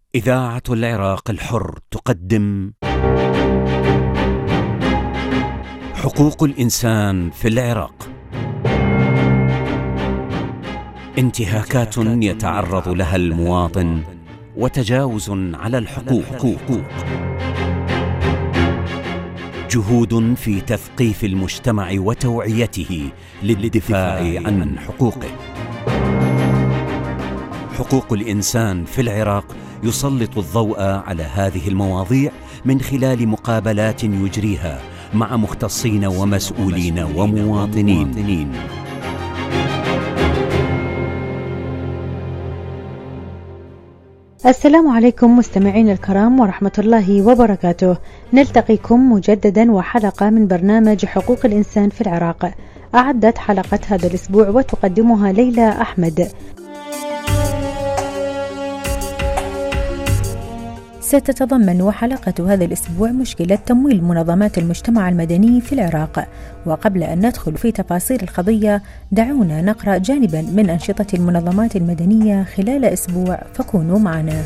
إذاعة العراق الحر تقدم حقوق الإنسان في العراق. انتهاكات يتعرض لها المواطن وتجاوز على الحقوق. جهود في تثقيف المجتمع وتوعيته للدفاع عن حقوقه. حقوق الإنسان في العراق يسلط الضوء على هذه المواضيع من خلال مقابلات يجريها مع مختصين ومسؤولين ومواطنين. السلام عليكم مستمعين الكرام ورحمة الله وبركاته. نلتقيكم مجددا وحلقة من برنامج حقوق الإنسان في العراق. أعدت حلقة هذا الأسبوع وتقدمها ليلى أحمد. ستتضمن حلقة هذا الأسبوع مشكلة تمويل منظمات المجتمع المدني في العراق. وقبل أن ندخل في تفاصيل القضية دعونا نقرأ جانبا من أنشطة المنظمات المدنية خلال أسبوع، فكونوا معنا.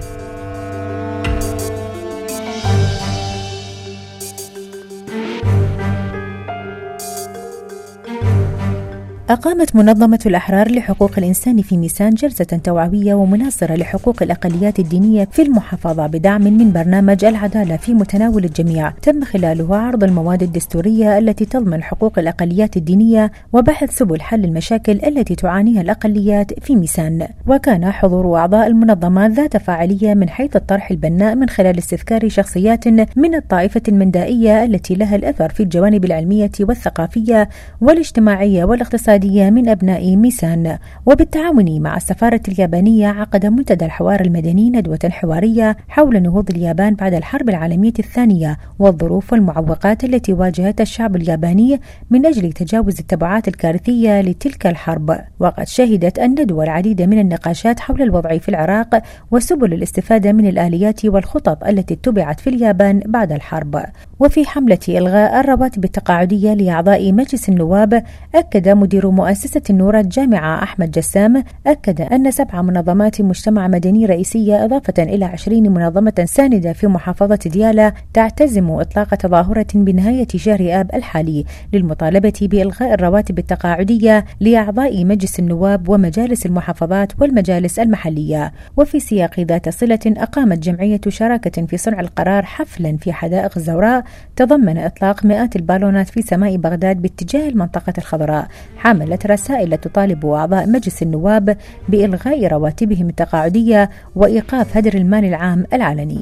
أقامت منظمة الأحرار لحقوق الإنسان في ميسان جلسة توعوية ومناصرة لحقوق الأقليات الدينية في المحافظة بدعم من برنامج العدالة في متناول الجميع. تم خلالها عرض المواد الدستورية التي تضمن حقوق الأقليات الدينية وبحث سبل حل المشاكل التي تعانيها الأقليات في ميسان. وكان حضور أعضاء المنظمات ذات فاعلية من حيث الطرح البناء من خلال استذكار شخصيات من الطائفة المندائية التي لها الأثر في الجوانب العلمية والثقافية والاجتماعية والاقتصادية من أبناء ميسان. وبالتعاون مع السفارة اليابانية عقد منتدى الحوار المدني ندوة حوارية حول نهوض اليابان بعد الحرب العالمية الثانية والظروف والمعوقات التي واجهت الشعب الياباني من أجل تجاوز التبعات الكارثية لتلك الحرب. وقد شهدت الندوة العديد من النقاشات حول الوضع في العراق وسبل الاستفادة من الآليات والخطط التي اتبعت في اليابان بعد الحرب. وفي حملة إلغاء الرواتب التقاعدية لأعضاء مجلس النواب أكد مدير مؤسسة النور الجامعة أحمد جسام أن 7 منظمات مجتمع مدني رئيسية إضافة إلى 20 منظمة ساندة في محافظة ديالى تعتزم إطلاق تظاهرة بنهاية شهر آب الحالي للمطالبة بإلغاء الرواتب التقاعدية لأعضاء مجلس النواب ومجالس المحافظات والمجالس المحلية. وفي سياق ذات صلة أقامت جمعية شراكة في صنع القرار حفلا في حدائق الزوراء تضمن إطلاق مئات البالونات في سماء بغداد باتجاه المنطقة الخضراء، حملت رسائل تطالب أعضاء مجلس النواب بإلغاء رواتبهم التقاعدية وإيقاف هدر المال العام العلني.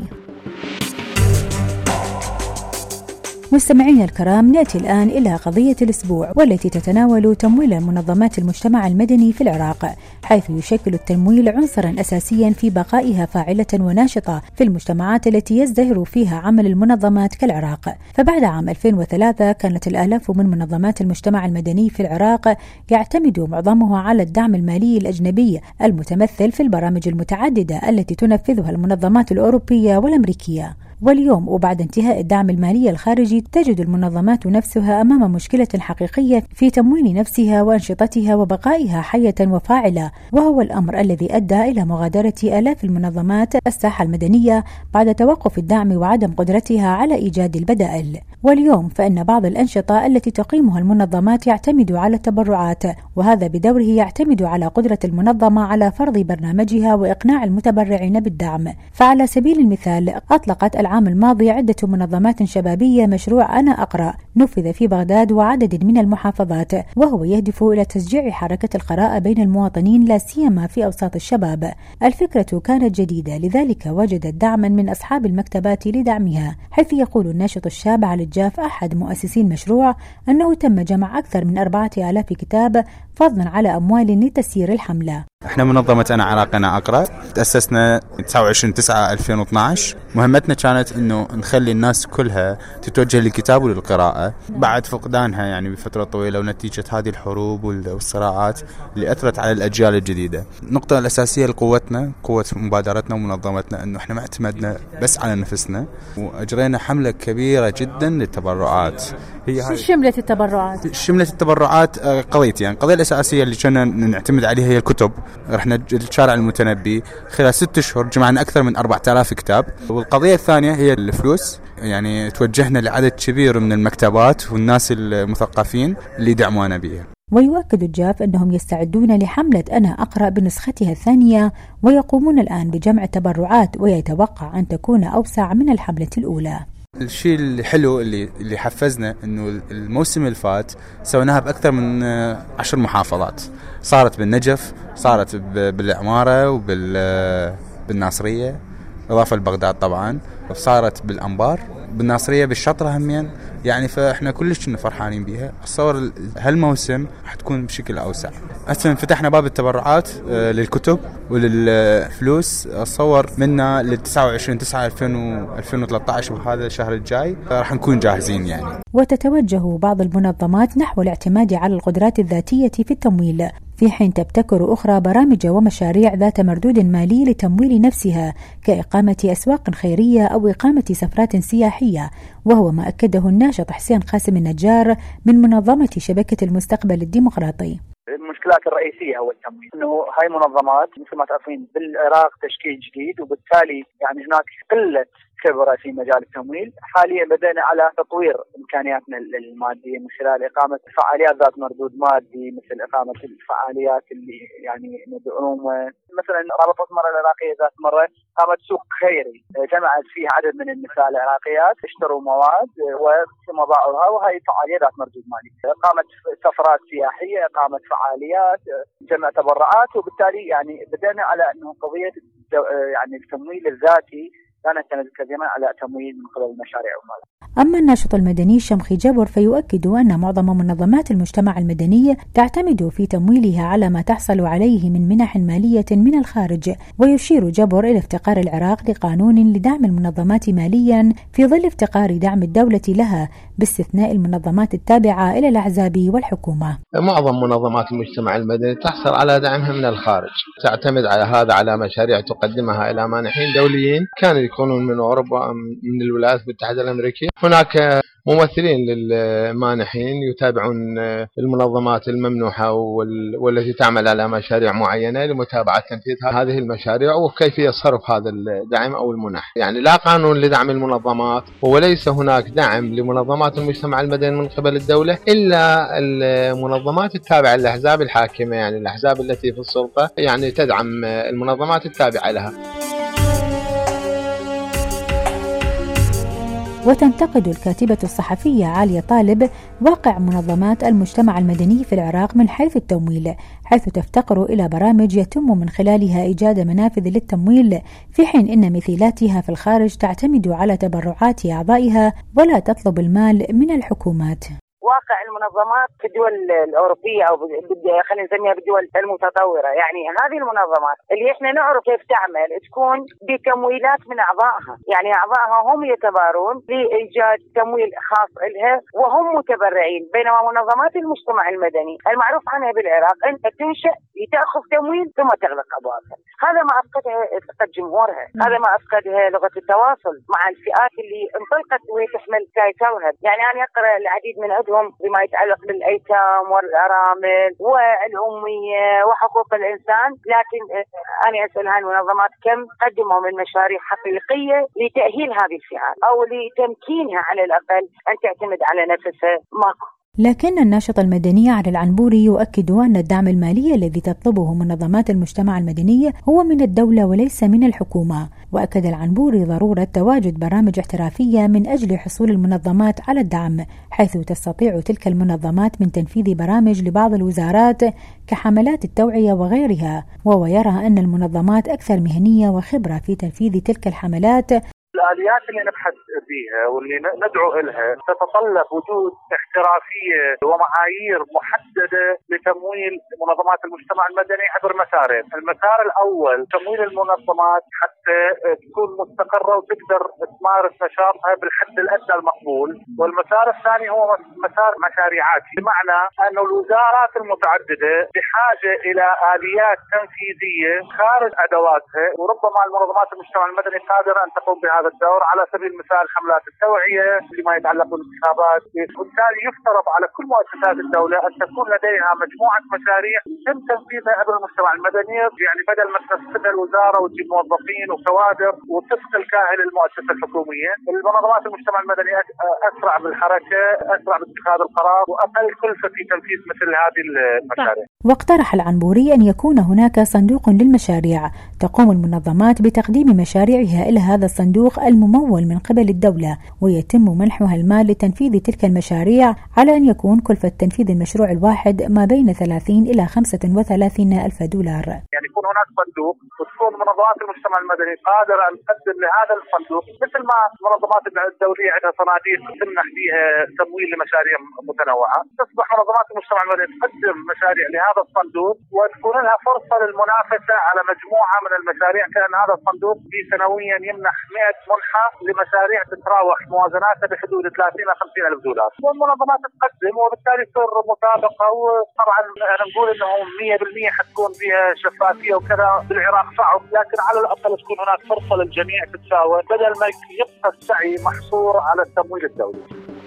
مستمعين الكرام، نأتي الآن إلى قضية الأسبوع والتي تتناول تمويل منظمات المجتمع المدني في العراق، حيث يشكل التمويل عنصرا أساسيا في بقائها فاعلة وناشطة في المجتمعات التي يزدهر فيها عمل المنظمات كالعراق. فبعد عام 2003 كانت الآلاف من منظمات المجتمع المدني في العراق يعتمد معظمها على الدعم المالي الأجنبي المتمثل في البرامج المتعددة التي تنفذها المنظمات الأوروبية والأمريكية. واليوم وبعد انتهاء الدعم المالي الخارجي تجد المنظمات نفسها أمام مشكلة حقيقية في تمويل نفسها وأنشطتها وبقائها حية وفاعلة، وهو الأمر الذي أدى إلى مغادرة آلاف المنظمات الساحة المدنية بعد توقف الدعم وعدم قدرتها على إيجاد البدائل. واليوم فإن بعض الأنشطة التي تقيمها المنظمات يعتمد على التبرعات، وهذا بدوره يعتمد على قدرة المنظمة على فرض برنامجها وإقناع المتبرعين بالدعم. فعلى سبيل المثال أطلقت العام الماضي عدة منظمات شبابية مشروع أنا أقرأ نفذ في بغداد وعدد من المحافظات، وهو يهدف إلى تشجيع حركة القراءة بين المواطنين لا سيما في أوساط الشباب. الفكرة كانت جديدة، لذلك وجدت دعما من أصحاب المكتبات لدعمها، حيث يقول الناشط الشاب علي الجاف أحد مؤسسي المشروع أنه تم جمع أكثر من 4000 كتاب فضلا على أموال لتسيير الحملة. احنا منظمة أنا عراق أنا أقرأ تأسسنا 29/9/2012. مهمتنا كانت إنه نخلي الناس كلها تتوجه للكتاب وللقراءة بعد فقدانها يعني بفترة طويلة ونتيجة هذه الحروب والصراعات اللي أثرت على الأجيال الجديدة. النقطة الأساسية لقوتنا قوة مبادرتنا ومنظمتنا إنه احنا ما اعتمدنا بس على نفسنا، وأجرينا حملة كبيرة جدا للتبرعات. شو شملت التبرعات؟ شملت التبرعات قضيتين. القضية الأساسية اللي كنا نعتمد عليها هي الكتب. رحنا الشارع المتنبي خلال 6 أشهر جمعنا أكثر من 4000 كتاب. والقضية الثانية هي الفلوس، يعني توجهنا لعدد كبير من المكتبات والناس المثقفين اللي يدعمونا بها. ويؤكد الجاف أنهم يستعدون لحملة أنا أقرأ بنسختها الثانية، ويقومون الآن بجمع تبرعات، ويتوقع أن تكون أوسع من الحملة الأولى. الشيء الحلو اللي حفزنا انه الموسم اللي فات سويناها باكثر من 10 محافظات، صارت بالنجف، صارت بالعمارة وبالناصرية اضافة لبغداد طبعا، صارت بالانبار، بالناصرية، بالشطرة همين، يعني فاحنا كلش كنا فرحانين بيها. اتصور هالموسم حتكون بشكل اوسع. هسه فتحنا باب التبرعات للكتب وللفلوس، اتصور منا ل 29/9/2013 وهذا الشهر الجاي راح نكون جاهزين يعني. وتتوجه بعض المنظمات نحو الاعتماد على القدرات الذاتية في التمويل، في حين تبتكر أخرى برامج ومشاريع ذات مردود مالي لتمويل نفسها، كإقامة أسواق خيرية أو إقامة سفرات سياحية، وهو ما أكده الناشط حسين قاسم النجار من منظمة شبكة المستقبل الديمقراطي. المشكلات الرئيسية هو التمويل، انه هاي منظمات مثل ما تعرفين بالعراق تشكيل جديد، وبالتالي يعني هناك قلة خبرة في مجال التمويل. حاليا بدأنا على تطوير إمكانياتنا المادية من خلال إقامة فعاليات ذات مردود مادي، مثل إقامة الفعاليات اللي يعني ندعوم مثلا رابطة المرأة العراقية ذات مرة قامت سوق خيري جمعت فيه عدد من النساء العراقيات اشتروا مواد وثم باعوها، وهي فعاليات ذات مردود مالي. إقامة سفرات سياحية، إقامة فعاليات، جمع تبرعات، وبالتالي يعني بدأنا على أنه قضية يعني التمويل الذاتي كانت كثيرا على تمويل من قبل المشاريع والمال. أما الناشط المدني شمخي جبر فيؤكد أن معظم منظمات المجتمع المدني تعتمد في تمويلها على ما تحصل عليه من منح مالية من الخارج، ويشير جبر إلى افتقار العراق لقانون لدعم المنظمات ماليا في ظل افتقار دعم الدولة لها، باستثناء المنظمات التابعة إلى الأحزاب والحكومة. معظم منظمات المجتمع المدني تحصل على دعمها من الخارج، تعتمد على هذا على مشاريع تقدمها إلى مانحين دوليين كانوا يكونون من أوروبا من الولايات المتحدة الأمريكية. هناك ممثلين للمانحين يتابعون المنظمات الممنوحة والتي تعمل على مشاريع معينة لمتابعة تنفيذ هذه المشاريع وكيفية صرف هذا الدعم أو المنح. يعني لا قانون لدعم المنظمات، وليس هناك دعم لمنظمات المجتمع المدني من قبل الدولة إلا المنظمات التابعة للأحزاب الحاكمة، يعني الأحزاب التي في السلطة يعني تدعم المنظمات التابعة لها. وتنتقد الكاتبة الصحفية عالية طالب واقع منظمات المجتمع المدني في العراق من حيث التمويل، حيث تفتقر إلى برامج يتم من خلالها إيجاد منافذ للتمويل، في حين إن مثيلاتها في الخارج تعتمد على تبرعات أعضائها ولا تطلب المال من الحكومات. واقع المنظمات في الدول الأوروبية أو خلينا نسميها بالدول المتطورة، يعني هذه المنظمات اللي احنا نعرف كيف تعمل تكون بتمويلات من أعضائها، يعني أعضائها هم يتبارون لإيجاد تمويل خاص لها وهم متبرعين، بينما منظمات المجتمع المدني المعروف عنها بالعراق أنت تنشأ لتأخذ تمويل ثم تغلق أبوابها. هذا ما أفقدها ثقة جمهورها، هذا ما أفقدها لغة التواصل مع الفئات اللي انطلقت وتحمل توهب. يعني أنا أقرأ العديد من عدهم بما يتعلق بالأيتام والأرامل والأمية وحقوق الإنسان، لكن أنا أسأل هاي المنظمات كم قدموا من مشاريع حقيقية لتأهيل هذه الفئات أو لتمكينها على الأقل أن تعتمد على نفسها؟ ماكو. لكن الناشط المدني علي العنبوري يؤكد أن الدعم المالي الذي تطلبه منظمات المجتمع المدني هو من الدولة وليس من الحكومة، وأكد العنبوري ضرورة تواجد برامج احترافية من أجل حصول المنظمات على الدعم، حيث تستطيع تلك المنظمات من تنفيذ برامج لبعض الوزارات كحملات التوعية وغيرها، وهو يرى أن المنظمات أكثر مهنية وخبرة في تنفيذ تلك الحملات. الآليات اللي نبحث بها واللي ندعو إلها تتطلب وجود احترافية ومعايير محددة لتمويل منظمات المجتمع المدني عبر مسارين. المسار الأول تمويل المنظمات حتى تكون مستقرة وتقدر تمارس نشاطها بالحد الأدنى المقبول، والمسار الثاني هو مسار مشاريعاتي، بمعنى أن الوزارات المتعددة بحاجة إلى آليات تنفيذية خارج أدواتها، وربما المنظمات المجتمع المدني قادرة أن تقوم بهذا الدور، على سبيل المثال حملات التوعية فيما يتعلق بالانتخابات. وبالتالي يفترض على كل مؤسسات الدولة أن تكون لديها مجموعة مشاريع يتم تنفيذها عبر المجتمع المدني، يعني بدل ما تنفذها الوزارة وتجيب موظفين وكوادر وتفق الكاهل المؤسسة الحكومية. المنظمات المجتمع المدني أسرع بالحركة، أسرع باتخاذ القرار، وأقل كلفة في تنفيذ مثل هذه المشاريع. واقترح العنبوري أن يكون هناك صندوق للمشاريع تقوم المنظمات بتقديم مشاريعها إلى هذا الصندوق الممول من قبل الدولة، ويتم منحها المال لتنفيذ تلك المشاريع، على أن يكون كلفة تنفيذ المشروع الواحد ما بين 30 إلى 35 ألف دولار. يعني يكون هناك صندوق وتكون منظمات المجتمع المدني قادرة أن تقدم لهذا الصندوق مثل ما المنظمات الدولية عندها صناديق تمنح فيها تمويل لمشاريع متنوعة. تصبح منظمات المجتمع المدني تقدم مشاريع لهذا الصندوق وتكون لها فرصة للمنافسة على مجموعة من المشاريع، كأن هذا الصندوق سنويا يمنح 100 منحة لمشاريع تتراوح موازناتها بحدود 30 إلى 50 ألف دولار، والمنظمات تقدم وبالتالي تصير مسابقة. وطبعا أنا نقول إنه 100% حتكون فيها شفافية وكذا، بالعراق صعب، لكن على الأقل تكون هناك فرصة للجميع تتساوى بدل ما يبقى السعي محصور على التمويل الدولي.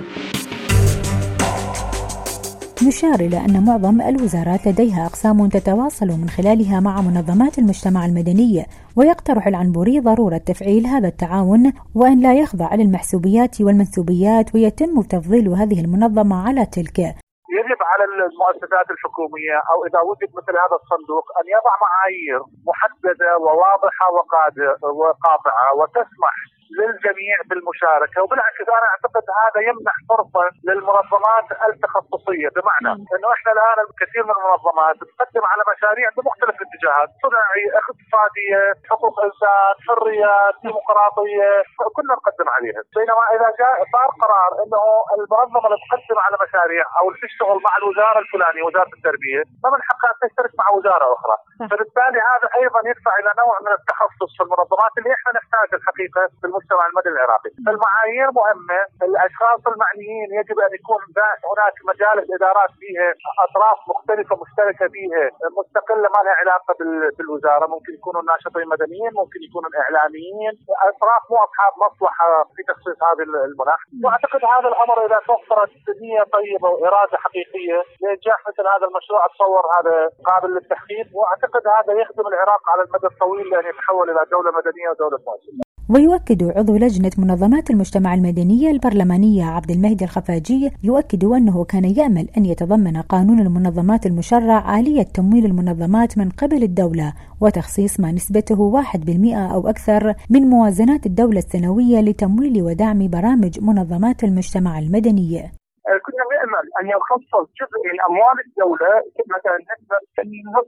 يشار إلى أن معظم الوزارات لديها أقسام تتواصل من خلالها مع منظمات المجتمع المدني، ويقترح العنبوري ضرورة تفعيل هذا التعاون وأن لا يخضع للمحسوبيات والمنسوبيات ويتم تفضيل هذه المنظمة على تلك. يجب على المؤسسات الحكومية أو إذا وجد مثل هذا الصندوق أن يضع معايير محددة وواضحة وقاطعة وتسمح للجميع بالمشاركة. وبالعكس أنا أعتقد هذا يمنح فرصة للمنظمات التخصصية، بمعنى أنه إحنا الآن الكثير من المنظمات تقدم على مشاريع بمختلف الاتجاهات، صناعي، اقتصادية، حقوق إنسان، حريات، ديمقراطية، كنا نقدم عليها. بينما إذا جاء صار قرار أنه المنظمة اللي تقدم على مشاريع أو اللي تشتغل مع الوزارة الفلانية وزارة التربية ما من حقها تشترك مع وزارة أخرى، فبالتالي هذا أيضا يدفع إلى نوع من التخصص في المنظمات اللي إحنا نحتاج الحقيقة في المجتمع المدني العراقي. المعايير مهمة، الأشخاص المعنيين يجب أن يكون هناك مجالس إدارات فيها أطراف مختلفة مشتركة فيها مستقلة ما لها علاقة بالوزارة، ممكن يكونوا ناشطين مدنيين، ممكن يكونوا إعلاميين، أطراف مو أصحاب مصلحة في تخصيص هذه المنح. وأعتقد هذا الأمر إذا توفرت نية طيبة وإرادة حقيقية لإنجاح مثل هذا المشروع أتصور هذا قابل للتحقيق، وأعتقد هذا يخدم العراق على المدى الطويل لأن يتحول إلى دولة مدنية ودولة مؤسسة. ويؤكد عضو لجنة منظمات المجتمع المدني البرلمانية عبد المهدي الخفاجي يؤكد أنه كان يأمل أن يتضمن قانون المنظمات المشرع آلية تمويل المنظمات من قبل الدولة وتخصيص ما نسبته 1% أو أكثر من موازنات الدولة السنوية لتمويل ودعم برامج منظمات المجتمع المدني. كنا نأمل أن يخصص جزء من أموال الدولة، مثلا نصف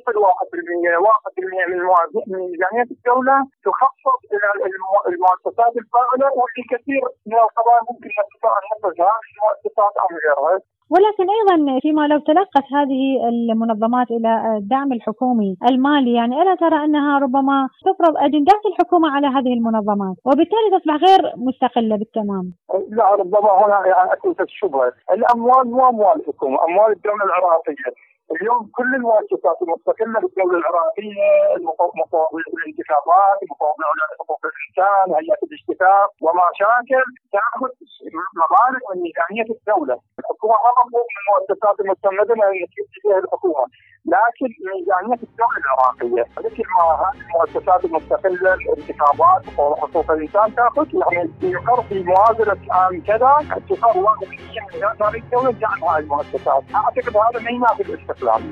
1% من ميزانية الدولة تخصص إلى المؤسسات الفاعلة، وفي كثير من القضايا ممكن نستطيع أن نخرجها في مؤسسات أو غيرها. ولكن أيضا فيما لو تلقت هذه المنظمات إلى الدعم الحكومي المالي، يعني ألا ترى أنها ربما تفرض أجندات الحكومة على هذه المنظمات وبالتالي تصبح غير مستقلة بالتمام؟ لا، ربما هنا يعني أكثر الشبهة. الأموال مو أموال الحكومة، أموال الدولة العراقية. اليوم كل المؤسسات المستقلة بالدولة العراقية، المفوضية بالانتخابات، المفوضية على حقوق الإنسان، هيئة الاشتكاك وما شاكل، تأخذ مبالغ من ميزانية الدولة. الحكومة ما مطلوب من المؤسسات المستمدة أن تجاه الحكومة، لكن ميزانية الدولة العراقية مثل ما هذه المؤسسات المستقلة الانتخابات وحقوق الإنسان تأخذ، يعني يقر في موازنة عام كذا تقر 1% من ميزانية الدولة دعم هذه المؤسسات. أعتقد هذا ما ينافي الاستقلالية.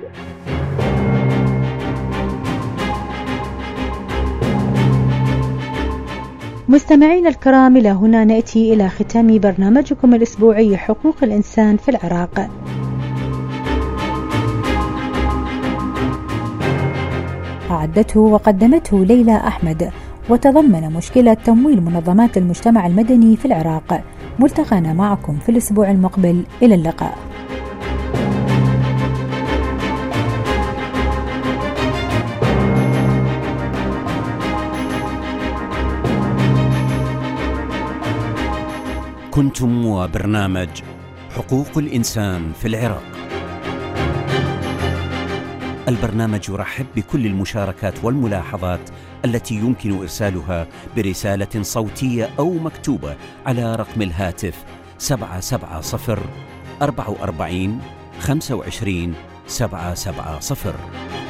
مستمعين الكرام، إلى هنا نأتي إلى ختام برنامجكم الأسبوعي حقوق الإنسان في العراق. أعدته وقدمته ليلى أحمد، وتضمن مشكلة تمويل منظمات المجتمع المدني في العراق. ملتقانا معكم في الأسبوع المقبل، إلى اللقاء. كنتم وبرنامج حقوق الإنسان في العراق. البرنامج يرحب بكل المشاركات والملاحظات التي يمكن إرسالها برسالة صوتية أو مكتوبة على رقم الهاتف 770 44 25 770.